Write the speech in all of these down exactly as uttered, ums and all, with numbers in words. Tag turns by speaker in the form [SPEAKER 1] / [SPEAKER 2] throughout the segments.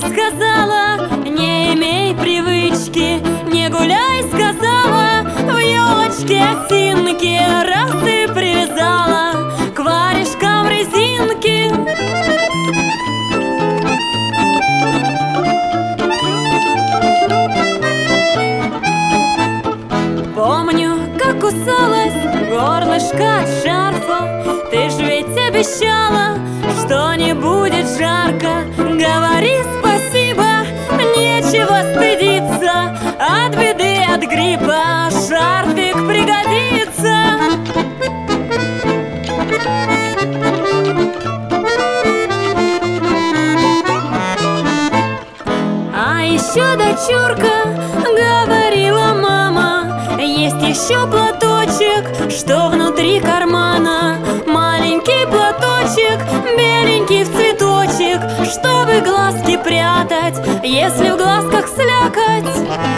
[SPEAKER 1] сказала, не имей привычки, не гуляй, сказала, в елочке осинки, раз ты привязала к варежкам резинки. Помню, как кусалась горлышко от шарфа. Ты ж ведь обещала, что не будет жарко. Говори спасибо, нечего стыдиться. От беды, от гриппа шарфик пригодится. А еще, дочурка, говорила мама, есть еще платочек, что внутри кармана. Маленький платочек, беленький в цветочек, чтобы глазки прятать, если в глазках слякоть.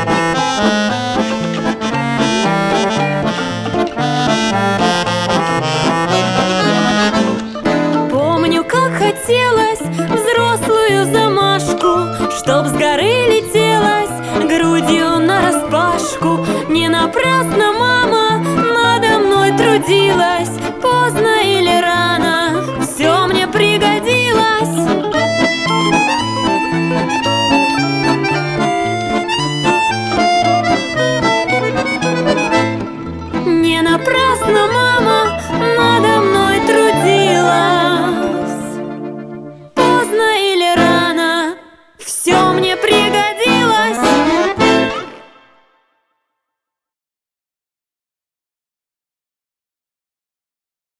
[SPEAKER 1] Помню, как хотелось взрослую замашку, чтоб с горы летелась грудью нараспашку. Не напрасно мама надо мной трудилась, поздно или рано все мне пригодилось. Не напрасно мама надо мной трудилась, поздно или рано все мне пригодилось.